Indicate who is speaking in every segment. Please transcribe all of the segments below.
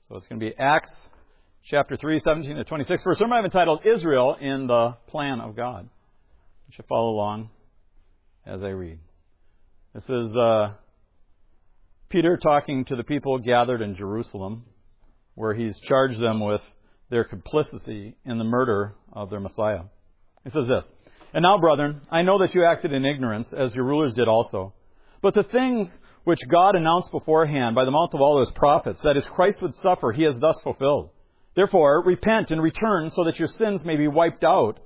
Speaker 1: So it's going to be Acts chapter 3, 17 to 26. For a sermon I've entitled Israel in the Plan of God. You should follow along as I read. This is Peter talking to the people gathered in Jerusalem, where he's charged them with their complicity in the murder of their Messiah. He says this, "And now, brethren, I know that you acted in ignorance, as your rulers did also. But the things which God announced beforehand by the mouth of all His prophets, that is, Christ would suffer, He has thus fulfilled. Therefore, repent and return so that your sins may be wiped out,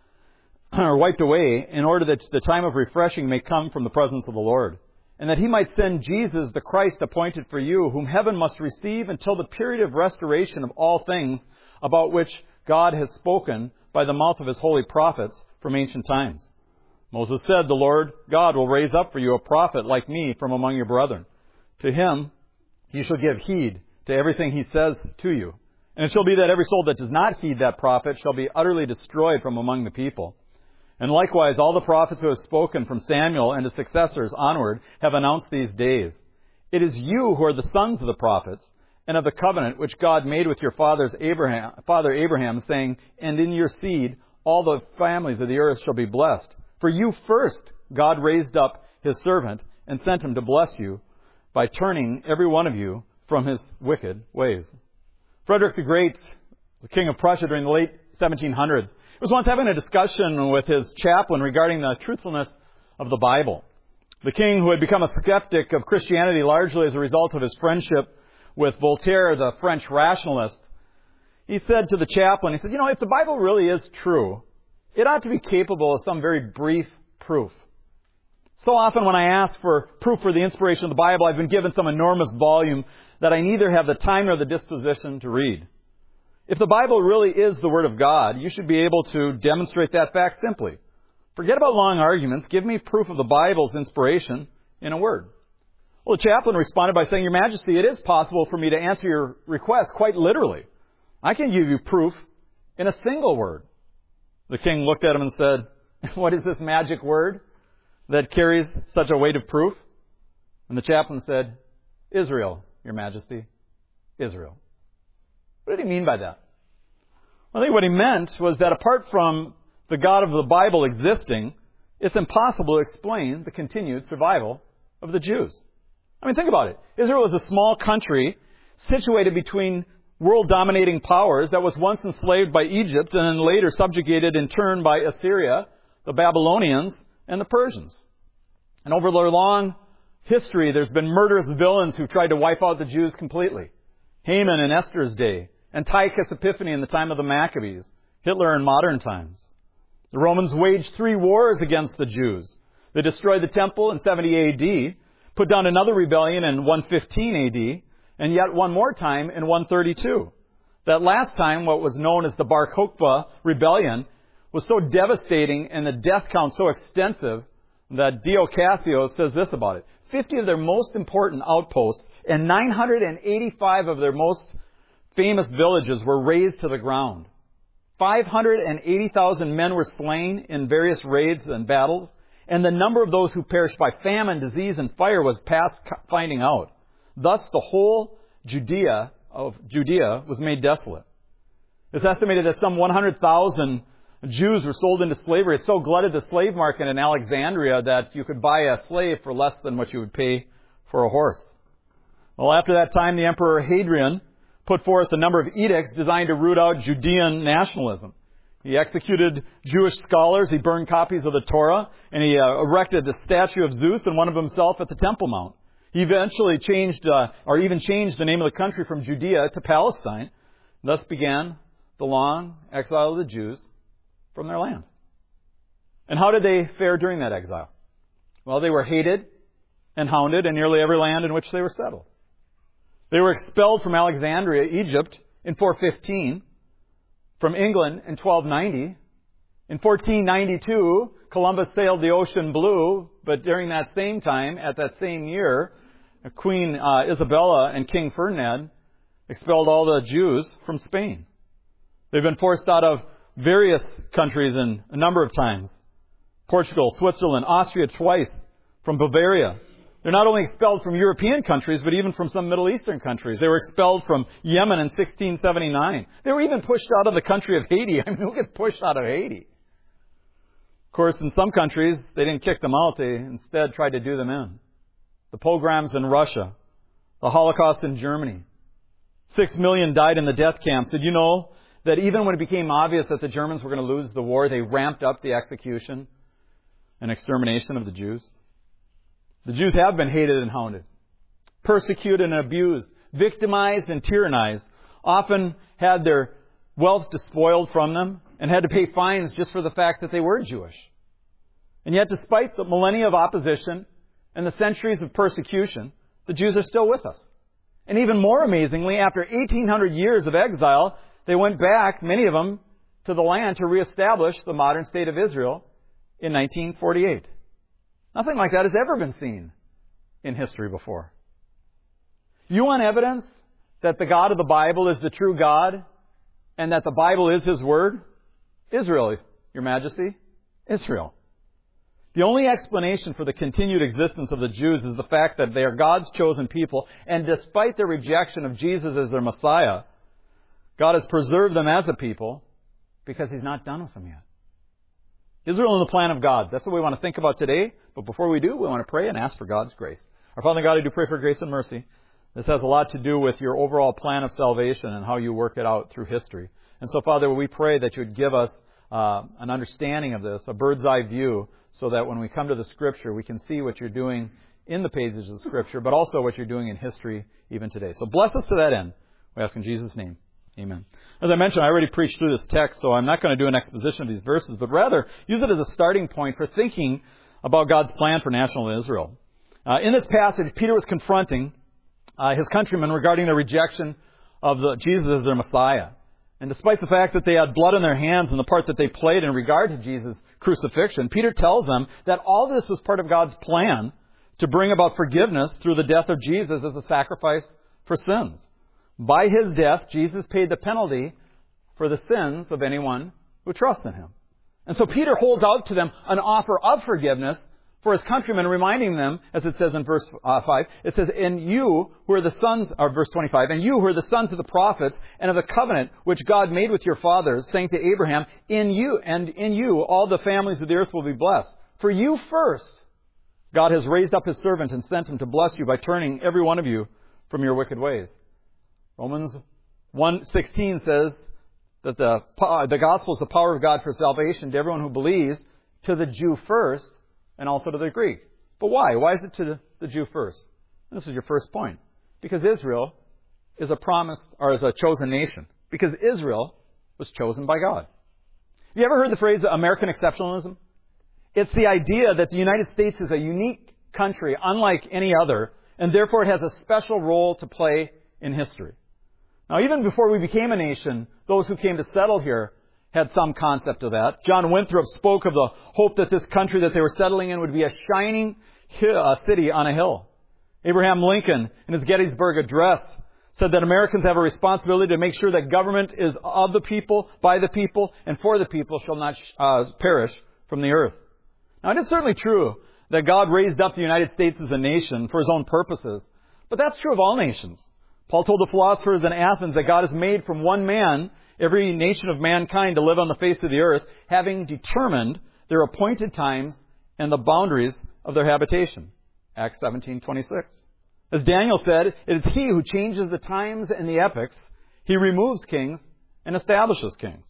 Speaker 1: or wiped away, in order that the time of refreshing may come from the presence of the Lord. And that He might send Jesus, the Christ appointed for you, whom heaven must receive until the period of restoration of all things, about which God has spoken by the mouth of His holy prophets from ancient times. Moses said, the Lord God will raise up for you a prophet like me from among your brethren. To him you shall give heed to everything he says to you. And it shall be that every soul that does not heed that prophet shall be utterly destroyed from among the people. And likewise all the prophets who have spoken from Samuel and his successors onward have announced these days. It is you who are the sons of the prophets, and of the covenant which God made with your father Abraham, saying, and in your seed all the families of the earth shall be blessed. For you first God raised up His servant and sent him to bless you by turning every one of you from his wicked ways." Frederick the Great, the king of Prussia during the late 1700s, was once having a discussion with his chaplain regarding the truthfulness of the Bible. The king, who had become a skeptic of Christianity largely as a result of his friendship with Voltaire, the French rationalist, he said to the chaplain, he said, if the Bible really is true, it ought to be capable of some very brief proof. So often when I ask for proof for the inspiration of the Bible, I've been given some enormous volume that I neither have the time nor the disposition to read. If the Bible really is the Word of God, you should be able to demonstrate that fact simply. Forget about long arguments. Give me proof of the Bible's inspiration in a word. Well, the chaplain responded by saying, Your Majesty, it is possible for me to answer your request quite literally. I can give you proof in a single word. The king looked at him and said, what is this magic word that carries such a weight of proof? And the chaplain said, Israel, Your Majesty, Israel. What did he mean by that? Well, I think what he meant was that apart from the God of the Bible existing, it's impossible to explain the continued survival of the Jews. I mean, think about it. Israel is a small country situated between world-dominating powers that was once enslaved by Egypt and then later subjugated in turn by Assyria, the Babylonians, and the Persians. And over their long history, there's been murderous villains who tried to wipe out the Jews completely. Haman in Esther's day, Antiochus Epiphanes in the time of the Maccabees, Hitler in modern times. The Romans waged 3 wars against the Jews. They destroyed the temple in 70 A.D., put down another rebellion in 115 A.D., and yet one more time in 132. That last time, what was known as the Bar Kokhba rebellion, was so devastating and the death count so extensive that Dio Cassio says this about it. 50 of their most important outposts and 985 of their most famous villages were razed to the ground. 580,000 men were slain in various raids and battles, and the number of those who perished by famine, disease, and fire was past finding out. Thus, the whole Judea was made desolate. It's estimated that some 100,000 Jews were sold into slavery. It so glutted the slave market in Alexandria that you could buy a slave for less than what you would pay for a horse. Well, after that time, the Emperor Hadrian put forth a number of edicts designed to root out Judean nationalism. He executed Jewish scholars, he burned copies of the Torah, and he erected a statue of Zeus and one of himself at the Temple Mount. He eventually changed the name of the country from Judea to Palestine. Thus began the long exile of the Jews from their land. And how did they fare during that exile? Well, they were hated and hounded in nearly every land in which they were settled. They were expelled from Alexandria, Egypt, in 415, from England in 1290. In 1492, Columbus sailed the ocean blue, but during that same time, at that same year, Queen Isabella and King Ferdinand expelled all the Jews from Spain. They've been forced out of various countries a number of times. Portugal, Switzerland, Austria twice, from Bavaria, They're not only expelled from European countries, but even from some Middle Eastern countries. They were expelled from Yemen in 1679. They were even pushed out of the country of Haiti. I mean, who gets pushed out of Haiti? Of course, in some countries, they didn't kick them out. They instead tried to do them in. The pogroms in Russia, the Holocaust in Germany. 6 million died in the death camps. Did you know that even when it became obvious that the Germans were going to lose the war, they ramped up the execution and extermination of the Jews? The Jews have been hated and hounded, persecuted and abused, victimized and tyrannized, often had their wealth despoiled from them, and had to pay fines just for the fact that they were Jewish. And yet, despite the millennia of opposition and the centuries of persecution, the Jews are still with us. And even more amazingly, after 1,800 years of exile, they went back, many of them, to the land to reestablish the modern state of Israel in 1948. Nothing like that has ever been seen in history before. You want evidence that the God of the Bible is the true God and that the Bible is His Word? Israel, Your Majesty. Israel. The only explanation for the continued existence of the Jews is the fact that they are God's chosen people, and despite their rejection of Jesus as their Messiah, God has preserved them as a people because He's not done with them yet. Israel in the plan of God. That's what we want to think about today. But before we do, we want to pray and ask for God's grace. Our Father God, I do pray for grace and mercy. This has a lot to do with your overall plan of salvation and how you work it out through history. And so, Father, we pray that you would give us an understanding of this, a bird's eye view, so that when we come to the Scripture, we can see what you're doing in the pages of Scripture, but also what you're doing in history even today. So bless us to that end. We ask in Jesus' name. Amen. As I mentioned, I already preached through this text, so I'm not going to do an exposition of these verses, but rather use it as a starting point for thinking about God's plan for national Israel. In this passage, Peter was confronting his countrymen regarding their rejection of Jesus as their Messiah. And despite the fact that they had blood in their hands and the part that they played in regard to Jesus' crucifixion, Peter tells them that all this was part of God's plan to bring about forgiveness through the death of Jesus as a sacrifice for sins. By His death, Jesus paid the penalty for the sins of anyone who trusts in Him. And so Peter holds out to them an offer of forgiveness for his countrymen, reminding them, as it says in verse 5, it says, "And you who are the sons," or verse 25, "and you who are the sons of the prophets and of the covenant which God made with your fathers, saying to Abraham, in you all the families of the earth will be blessed. For you first, God has raised up His servant and sent him to bless you by turning every one of you from your wicked ways." Romans 1:16 says that the gospel is the power of God for salvation to everyone who believes, to the Jew first, and also to the Greek. But why? Why is it to the Jew first? This is your first point. Because Israel is a promised, or is a chosen nation. Because Israel was chosen by God. Have you ever heard the phrase American exceptionalism? It's the idea that the United States is a unique country, unlike any other, and therefore it has a special role to play in history. Now, even before we became a nation, those who came to settle here had some concept of that. John Winthrop spoke of the hope that this country that they were settling in would be a shining city on a hill. Abraham Lincoln, in his Gettysburg Address, said that Americans have a responsibility to make sure that government is of the people, by the people, and for the people shall not perish from the earth. Now, it is certainly true that God raised up the United States as a nation for His own purposes, but that's true of all nations. Paul told the philosophers in Athens that God has made from one man every nation of mankind to live on the face of the earth, having determined their appointed times and the boundaries of their habitation. Acts 17:26. As Daniel said, it is He who changes the times and the epochs. He removes kings and establishes kings.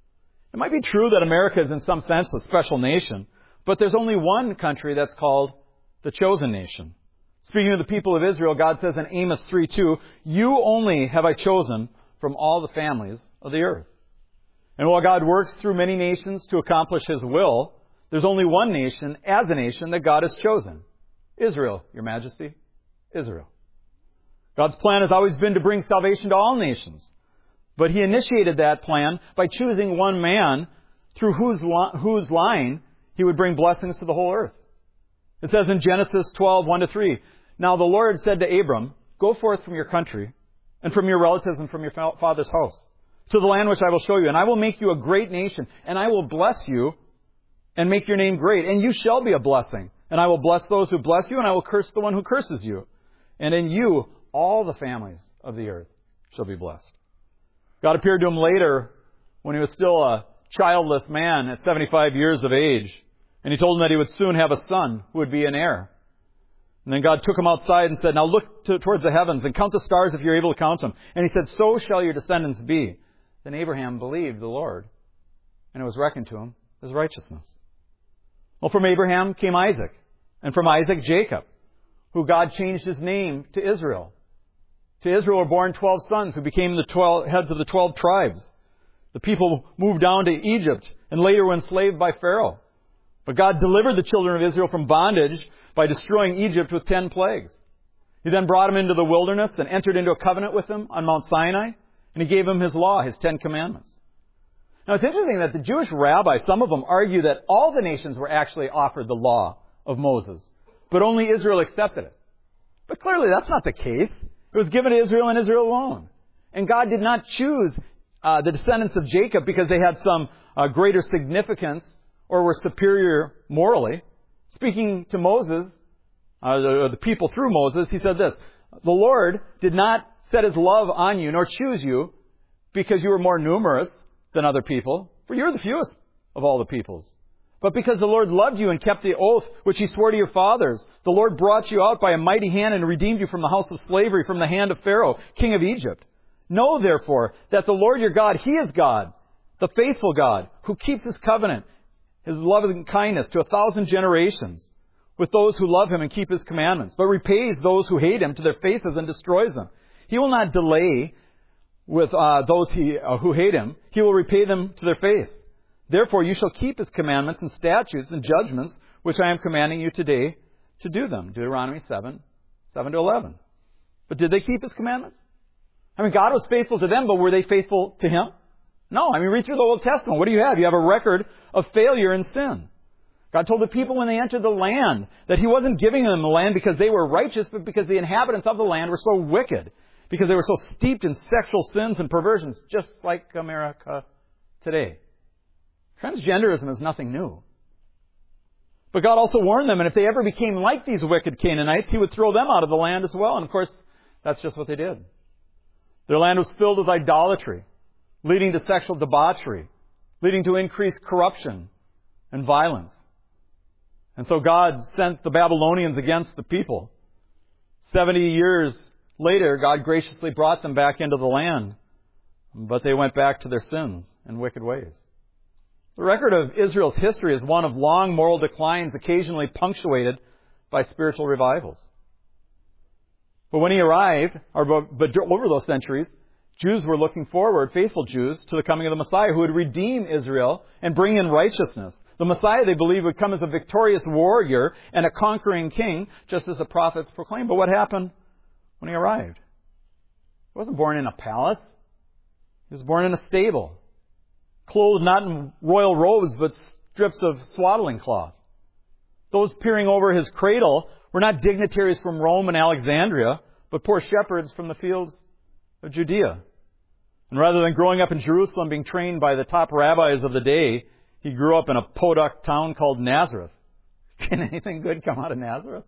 Speaker 1: It might be true that America is in some sense a special nation, but there's only one country that's called the chosen nation. Speaking of the people of Israel, God says in Amos 3:2, "You only have I chosen from all the families of the earth." And while God works through many nations to accomplish His will, there's only one nation, as a nation, that God has chosen. Israel, Your Majesty. Israel. God's plan has always been to bring salvation to all nations. But He initiated that plan by choosing one man through whose line He would bring blessings to the whole earth. It says in Genesis 12:1-3, "Now the Lord said to Abram, go forth from your country and from your relatives and from your father's house to the land which I will show you. And I will make you a great nation, and I will bless you and make your name great. And you shall be a blessing. And I will bless those who bless you, and I will curse the one who curses you. And in you, all the families of the earth shall be blessed. God appeared to him later when he was still a childless man at 75 years of age. And he told him that he would soon have a son who would be an heir. And then God took him outside and said, now look towards the heavens and count the stars if you're able to count them. And he said, so shall your descendants be. Then Abraham believed the Lord, and it was reckoned to him as righteousness. Well, from Abraham came Isaac, and from Isaac, Jacob, who God changed his name to Israel. To Israel were born 12 sons who became the heads of the 12 tribes. The people moved down to Egypt and later were enslaved by Pharaoh. But God delivered the children of Israel from bondage by destroying Egypt with 10 plagues. He then brought them into the wilderness and entered into a covenant with them on Mount Sinai, and he gave them his law, his 10 commandments. Now it's interesting that the Jewish rabbis, some of them argue that all the nations were actually offered the law of Moses, but only Israel accepted it. But clearly that's not the case. It was given to Israel and Israel alone. And God did not choose the descendants of Jacob because they had some greater significance or were superior morally. Speaking to Moses, the people through Moses, he said this, the Lord did not set his love on you nor choose you because you were more numerous than other people, for you're the fewest of all the peoples. But because the Lord loved you and kept the oath which he swore to your fathers, the Lord brought you out by a mighty hand and redeemed you from the house of slavery, from the hand of Pharaoh, king of Egypt. Know therefore that the Lord your God, he is God, the faithful God, who keeps his covenant, his loving kindness to 1,000 generations, with those who love him and keep his commandments, but repays those who hate him to their faces and destroys them. He will not delay with those who hate him. He will repay them to their face. Therefore you shall keep his commandments and statutes and judgments, which I am commanding you today to do them. Deuteronomy 7:7-11. But did they keep his commandments? I mean, God was faithful to them, but were they faithful to him? No. I mean, read through the Old Testament. What do you have? You have a record of failure and sin. God told the people when they entered the land that he wasn't giving them the land because they were righteous, but because the inhabitants of the land were so wicked, because they were so steeped in sexual sins and perversions, just like America today. Transgenderism is nothing new. But God also warned them, and if they ever became like these wicked Canaanites, he would throw them out of the land as well. And of course, that's just what they did. Their land was filled with idolatry, leading to sexual debauchery, leading to increased corruption and violence. And so God sent the Babylonians against the people. 70 years later, God graciously brought them back into the land, but they went back to their sins and wicked ways. The record of Israel's history is one of long moral declines, occasionally punctuated by spiritual revivals. But when he arrived, but over those centuries, Jews were looking forward, faithful Jews, to the coming of the Messiah who would redeem Israel and bring in righteousness. The Messiah, they believed, would come as a victorious warrior and a conquering king, just as the prophets proclaimed. But what happened when he arrived? He wasn't born in a palace. He was born in a stable, clothed not in royal robes, but strips of swaddling cloth. Those peering over his cradle were not dignitaries from Rome and Alexandria, but poor shepherds from the fields of Judea. And rather than growing up in Jerusalem, being trained by the top rabbis of the day, he grew up in a podunk town called Nazareth. Can anything good come out of Nazareth?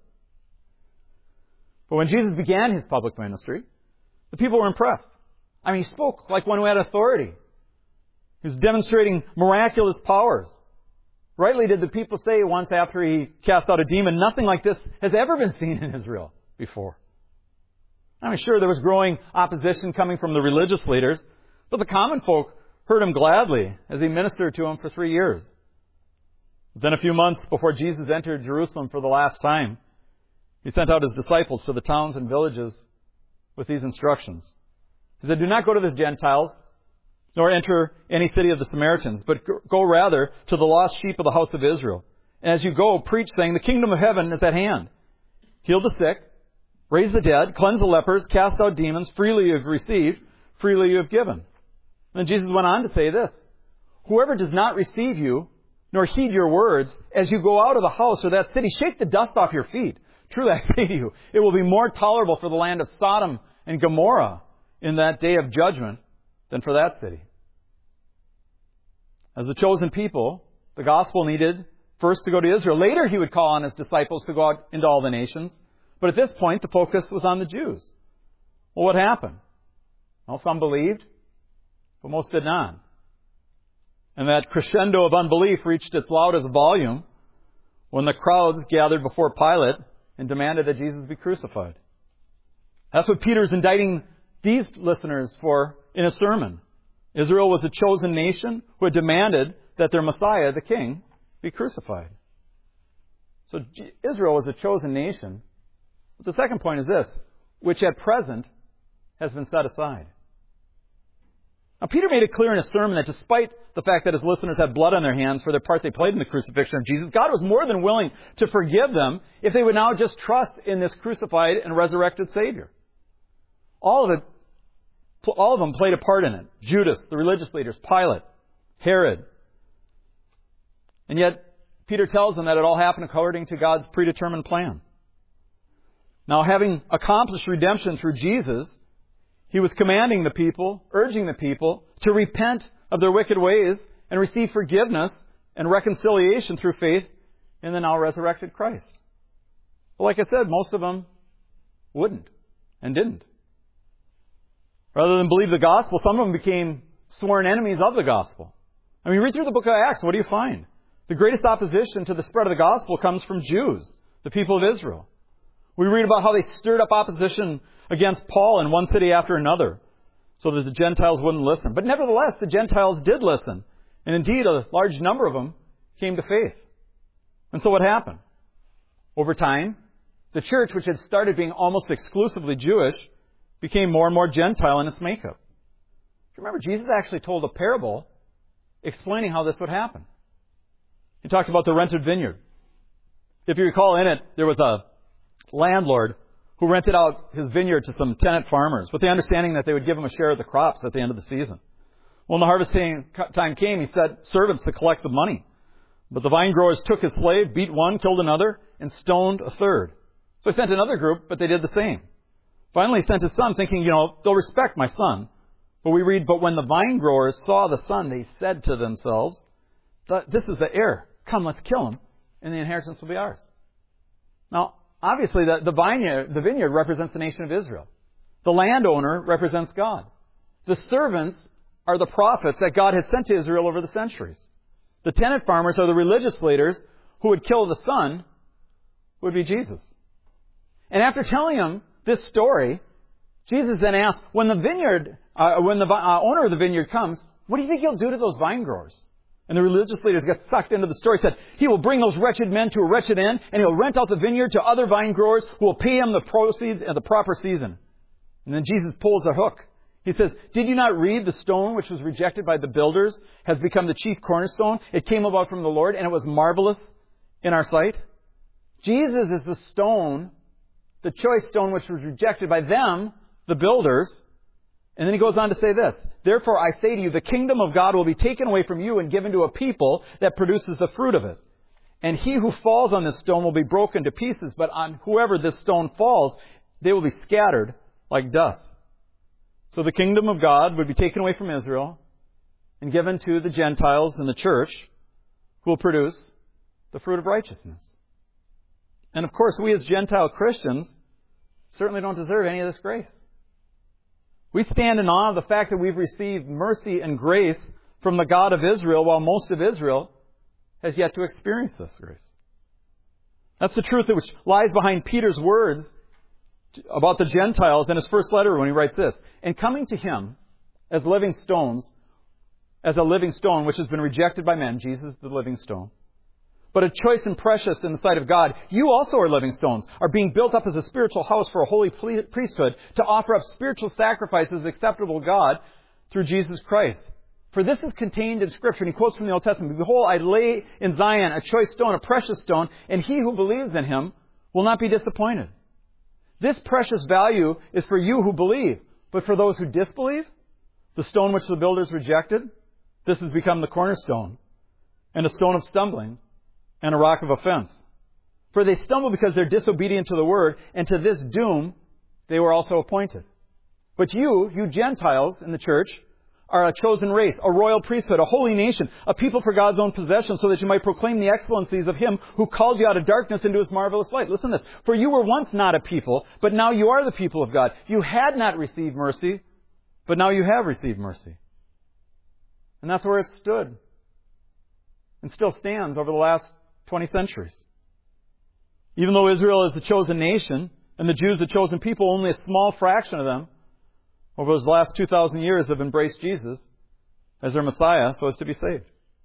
Speaker 1: But when Jesus began his public ministry, the people were impressed. I mean, he spoke like one who had authority. He was demonstrating miraculous powers. Rightly did the people say once after he cast out a demon, nothing like this has ever been seen in Israel before. I'm sure there was growing opposition coming from the religious leaders, but the common folk heard him gladly as he ministered to them for 3 years. Then a few months before Jesus entered Jerusalem for the last time, he sent out his disciples to the towns and villages with these instructions. He said, do not go to the Gentiles, nor enter any city of the Samaritans, but go rather to the lost sheep of the house of Israel. And as you go, preach, saying, the kingdom of heaven is at hand. Heal the sick, raise the dead, cleanse the lepers, cast out demons. Freely you have received, freely you have given. And Jesus went on to say this, whoever does not receive you, nor heed your words, as you go out of the house or that city, shake the dust off your feet. Truly I say to you, it will be more tolerable for the land of Sodom and Gomorrah in that day of judgment than for that city. As the chosen people, the gospel needed First to go to Israel. Later he would call on his disciples to go out into all the nations. But at this point, the focus was on the Jews. Well, what happened? Well, some believed, but most did not. And that crescendo of unbelief reached its loudest volume when the crowds gathered before Pilate and demanded that Jesus be crucified. That's what Peter's indicting these listeners for in a sermon. Israel was a chosen nation who had demanded that their Messiah, the King, be crucified. So Israel was a chosen nation. But the second point is this, which at present has been set aside. Now, Peter made it clear in his sermon that despite the fact that his listeners had blood on their hands for their part they played in the crucifixion of Jesus, God was more than willing to forgive them if they would now just trust in this crucified and resurrected Savior. All of them played a part in it. Judas, the religious leaders, Pilate, Herod. And yet, Peter tells them that it all happened according to God's predetermined plan. Now, having accomplished redemption through Jesus, he was commanding the people, urging the people to repent of their wicked ways and receive forgiveness and reconciliation through faith in the now resurrected Christ. But like I said, most of them wouldn't and didn't. Rather than believe the gospel, some of them became sworn enemies of the gospel. I mean, read through the book of Acts, what do you find? The greatest opposition to the spread of the gospel comes from Jews, the people of Israel. We read about how they stirred up opposition against Paul in one city after another so that the Gentiles wouldn't listen. But nevertheless, the Gentiles did listen. And indeed, a large number of them came to faith. And so what happened? Over time, the church, which had started being almost exclusively Jewish, became more and more Gentile in its makeup. Remember, Jesus actually told a parable explaining how this would happen. He talked about the rented vineyard. If you recall, in it, there was a landlord who rented out his vineyard to some tenant farmers with the understanding that they would give him a share of the crops at the end of the season. Well, when the harvest time came, he sent servants to collect the money. But the vine growers took his slave, beat one, killed another, and stoned a third. So he sent another group, but they did the same. Finally, he sent his son thinking, they'll respect my son. But we read, but when the vine growers saw the son, they said to themselves, this is the heir. Come, let's kill him, and the inheritance will be ours. Now, obviously, the vineyard represents the nation of Israel. The landowner represents God. The servants are the prophets that God had sent to Israel over the centuries. The tenant farmers are the religious leaders who would kill the son, would be Jesus. And after telling him this story, Jesus then asked, when the owner of the vineyard comes, what do you think he'll do to those vine growers? And the religious leaders got sucked into the story. Said, he will bring those wretched men to a wretched end, and he'll rent out the vineyard to other vine growers who will pay him the proceeds at the proper season. And then Jesus pulls the hook. He says, did you not read the stone which was rejected by the builders has become the chief cornerstone? It came about from the Lord, and it was marvelous in our sight. Jesus is the stone, the choice stone which was rejected by them, the builders. And then he goes on to say this, therefore I say to you, the kingdom of God will be taken away from you and given to a people that produces the fruit of it. And he who falls on this stone will be broken to pieces, but on whoever this stone falls, they will be scattered like dust. So the kingdom of God would be taken away from Israel and given to the Gentiles in the church who will produce the fruit of righteousness. And of course, we as Gentile Christians certainly don't deserve any of this grace. We stand in awe of the fact that we've received mercy and grace from the God of Israel, while most of Israel has yet to experience this grace. That's the truth which lies behind Peter's words about the Gentiles in his first letter when he writes this, and coming to him as living stones, as a living stone which has been rejected by men, Jesus the living stone, but a choice and precious in the sight of God, you also are living stones, are being built up as a spiritual house for a holy priesthood to offer up spiritual sacrifices acceptable to God through Jesus Christ. For this is contained in Scripture. And he quotes from the Old Testament, behold, I lay in Zion a choice stone, a precious stone, and he who believes in him will not be disappointed. This precious value is for you who believe, but for those who disbelieve, the stone which the builders rejected, this has become the cornerstone and a stone of stumbling and a rock of offense. For they stumble because they're disobedient to the word, and to this doom they were also appointed. But you Gentiles in the church, are a chosen race, a royal priesthood, a holy nation, a people for God's own possession, so that you might proclaim the excellencies of Him who called you out of darkness into His marvelous light. Listen to this. For you were once not a people, but now you are the people of God. You had not received mercy, but now you have received mercy. And that's where it stood. And still stands over the last 20 centuries. Even though Israel is the chosen nation, and the Jews the chosen people, only a small fraction of them over those last 2,000 years have embraced Jesus as their Messiah so as to be saved.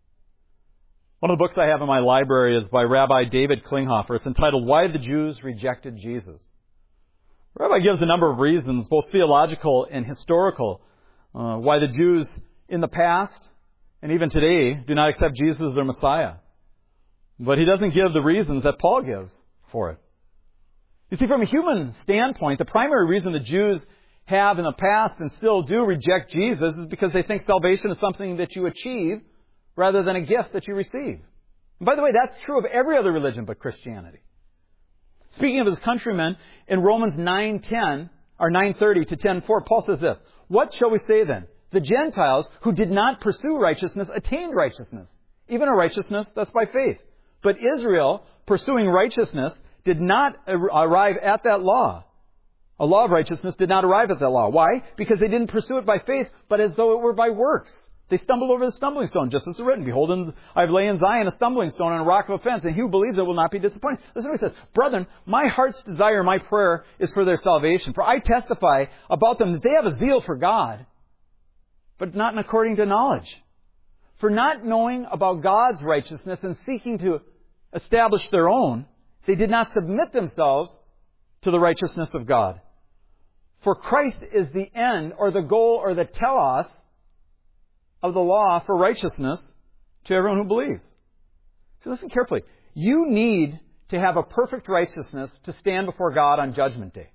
Speaker 1: One of the books I have in my library is by Rabbi David Klinghoffer. It's entitled, Why the Jews Rejected Jesus. The Rabbi gives a number of reasons, both theological and historical, why the Jews in the past and even today do not accept Jesus as their Messiah. But he doesn't give the reasons that Paul gives for it. You see, from a human standpoint, the primary reason the Jews have in the past and still do reject Jesus is because they think salvation is something that you achieve rather than a gift that you receive. And by the way, that's true of every other religion but Christianity. Speaking of his countrymen, in Romans 9:10, or 9:30 to 10:4, Paul says this, What shall we say then? The Gentiles who did not pursue righteousness attained righteousness, even a righteousness that's by faith. But Israel, pursuing righteousness, did not arrive at that law. A law of righteousness did not arrive at that law. Why? Because they didn't pursue it by faith, but as though it were by works. They stumbled over the stumbling stone, just as it's written. Behold, I lay in Zion a stumbling stone and a rock of offense, and he who believes it will not be disappointed. Listen to what he says. Brethren, my heart's desire, my prayer is for their salvation. For I testify about them that they have a zeal for God, but not according to knowledge. For not knowing about God's righteousness and seeking to establish their own, they did not submit themselves to the righteousness of God. For Christ is the end, or the goal, or the telos of the law for righteousness to everyone who believes. So listen carefully. You need to have a perfect righteousness to stand before God on Judgment Day.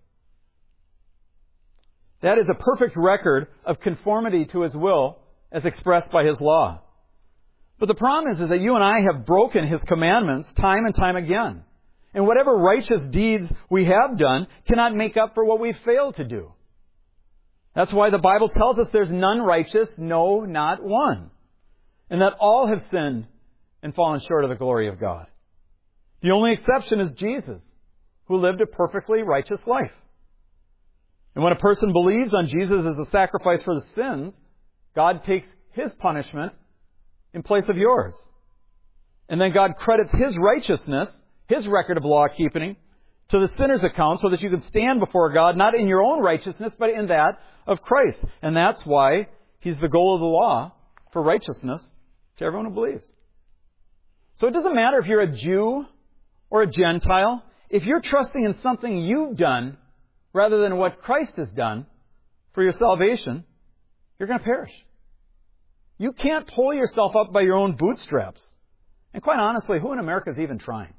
Speaker 1: That is a perfect record of conformity to His will as expressed by His law. But the problem is that you and I have broken His commandments time and time again. And whatever righteous deeds we have done cannot make up for what we've failed to do. That's why the Bible tells us there's none righteous, no, not one. And that all have sinned and fallen short of the glory of God. The only exception is Jesus, who lived a perfectly righteous life. And when a person believes on Jesus as a sacrifice for the sins, God takes His punishment in place of yours. And then God credits His righteousness, His record of law keeping, to the sinner's account so that you can stand before God, not in your own righteousness, but in that of Christ. And that's why He's the goal of the law for righteousness to everyone who believes. So it doesn't matter if you're a Jew or a Gentile. If you're trusting in something you've done rather than what Christ has done for your salvation, you're going to perish. You can't pull yourself up by your own bootstraps. And quite honestly, who in America is even trying?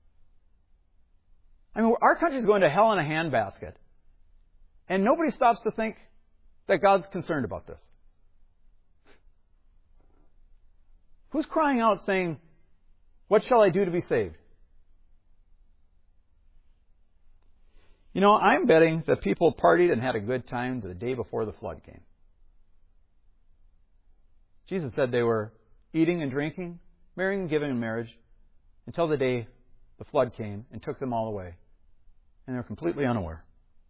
Speaker 1: I mean, our country's going to hell in a handbasket. And nobody stops to think that God's concerned about this. Who's crying out saying, what shall I do to be saved? You know, I'm betting that people partied and had a good time the day before the flood came. Jesus said they were eating and drinking, marrying and giving in marriage, until the day the flood came and took them all away. And they were completely unaware.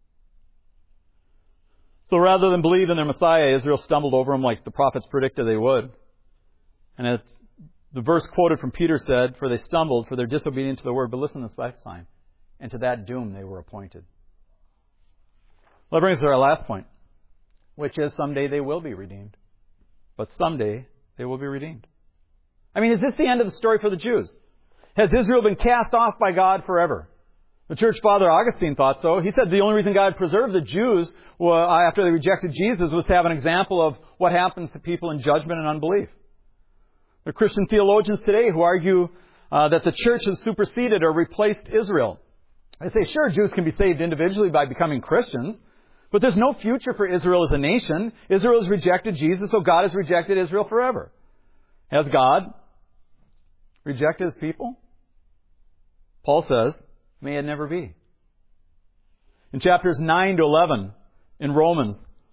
Speaker 1: So rather than believe in their Messiah, Israel stumbled over him like the prophets predicted they would. And as the verse quoted from Peter said, for they stumbled, for their disobedience to the word. But listen to this last line. And to that doom they were appointed. Well, that brings us to our last point, which is someday they will be redeemed. But someday they will be redeemed. I mean, is this the end of the story for the Jews? Has Israel been cast off by God forever? The church father Augustine thought so. He said the only reason God preserved the Jews after they rejected Jesus was to have an example of what happens to people in judgment and unbelief. There are Christian theologians today who argue that the church has superseded or replaced Israel. They say, sure, Jews can be saved individually by becoming Christians, but there's no future for Israel as a nation. Israel has rejected Jesus, so God has rejected Israel forever. Has God rejected His people? Paul says, may it never be. In chapters 9 to 11 in Romans,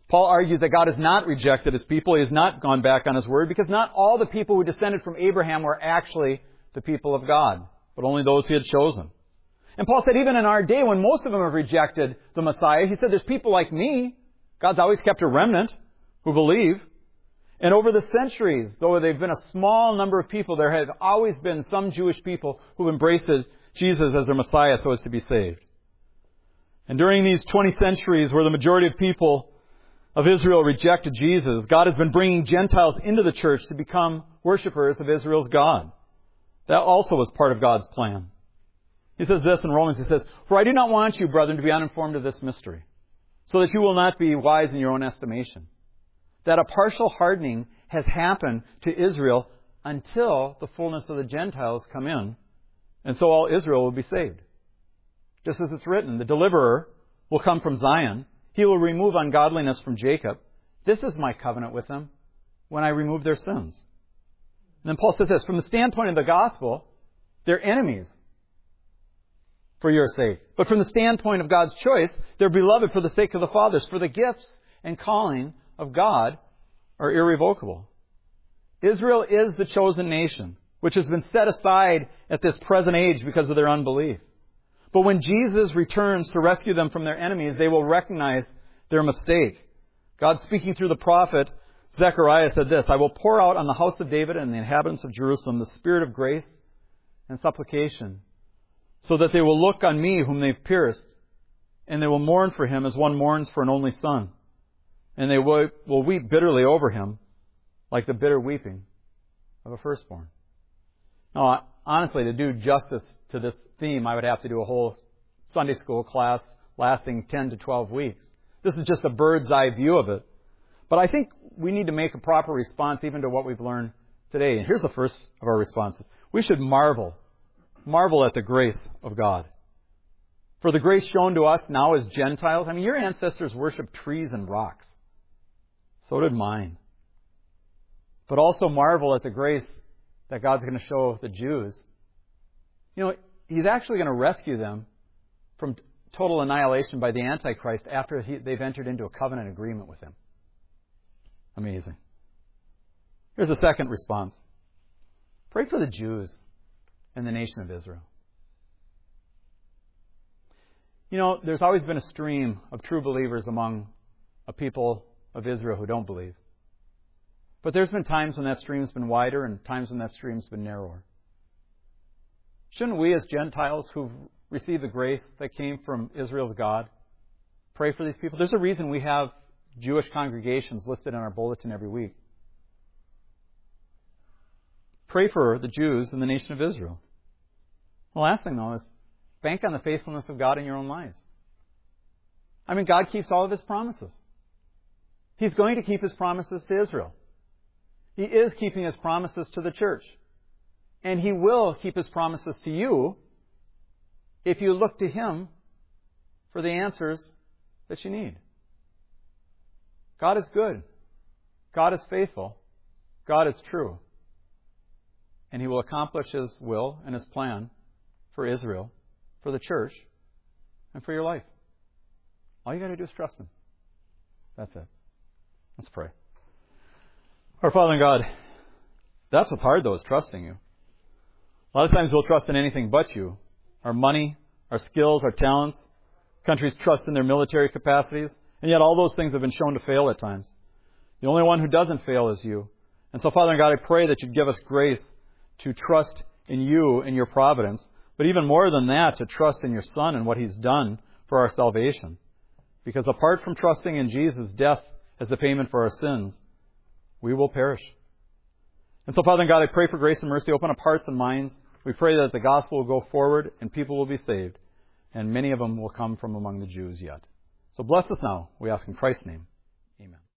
Speaker 1: Paul argues that God has not rejected His people. He has not gone back on His word, because not all the people who descended from Abraham were actually the people of God, but only those He had chosen. And Paul said even in our day, when most of them have rejected the Messiah, he said there's people like me. God's always kept a remnant who believe. And over the centuries, though they've been a small number of people, there have always been some Jewish people who embraced Jesus as their Messiah so as to be saved. And during these 20 centuries where the majority of people of Israel rejected Jesus, God has been bringing Gentiles into the church to become worshipers of Israel's God. That also was part of God's plan. He says this in Romans. He says, "For I do not want you, brethren, to be uninformed of this mystery, so that you will not be wise in your own estimation, that a partial hardening has happened to Israel until the fullness of the Gentiles come in, and so all Israel will be saved. Just as it's written, the deliverer will come from Zion. He will remove ungodliness from Jacob. This is my covenant with them when I remove their sins." And then Paul says this, "From the standpoint of the gospel, they're enemies for your sake. But from the standpoint of God's choice, they're beloved for the sake of the fathers. For the gifts and calling of God are irrevocable." Israel is the chosen nation, which has been set aside at this present age because of their unbelief. But when Jesus returns to rescue them from their enemies, they will recognize their mistake. God, speaking through the prophet Zechariah, said this, "I will pour out on the house of David and the inhabitants of Jerusalem the spirit of grace and supplication, so that they will look on me whom they've pierced, and they will mourn for him as one mourns for an only son. And they will weep bitterly over him, like the bitter weeping of a firstborn." Now, honestly, to do justice to this theme, I would have to do a whole Sunday school class lasting 10 to 12 weeks. This is just a bird's eye view of it. But I think we need to make a proper response even to what we've learned today. And here's the first of our responses. We should marvel at the grace of God. For the grace shown to us now as Gentiles, I mean, your ancestors worshiped trees and rocks. So did mine. But also marvel at the grace that God's going to show the Jews. You know, He's actually going to rescue them from total annihilation by the Antichrist after they've entered into a covenant agreement with Him. Amazing. Here's a second response. Pray for the Jews and the nation of Israel. You know, there's always been a stream of true believers among a people of Israel who don't believe. But there's been times when that stream's been wider and times when that stream's been narrower. Shouldn't we as Gentiles who've received the grace that came from Israel's God pray for these people? There's a reason we have Jewish congregations listed in our bulletin every week. Pray for the Jews and the nation of Israel. The last thing, though, is bank on the faithfulness of God in your own lives. I mean, God keeps all of His promises. He's going to keep His promises to Israel. He is keeping His promises to the church. And He will keep His promises to you if you look to Him for the answers that you need. God is good. God is faithful. God is true. And He will accomplish His will and His plan for Israel, for the church, and for your life. All you got to do is trust Him. That's it. Let's pray. Our Father in God, that's what's hard, though, is trusting You. A lot of times we'll trust in anything but You. Our money, our skills, our talents. Countries trust in their military capacities. And yet all those things have been shown to fail at times. The only one who doesn't fail is You. And so, Father in God, I pray that You'd give us grace to trust in You and Your providence. But even more than that, to trust in Your Son and what He's done for our salvation. Because apart from trusting in Jesus' death as the payment for our sins, we will perish. And so, Father God, I pray for grace and mercy. Open up hearts and minds. We pray that the gospel will go forward and people will be saved. And many of them will come from among the Jews yet. So bless us now, we ask in Christ's name. Amen.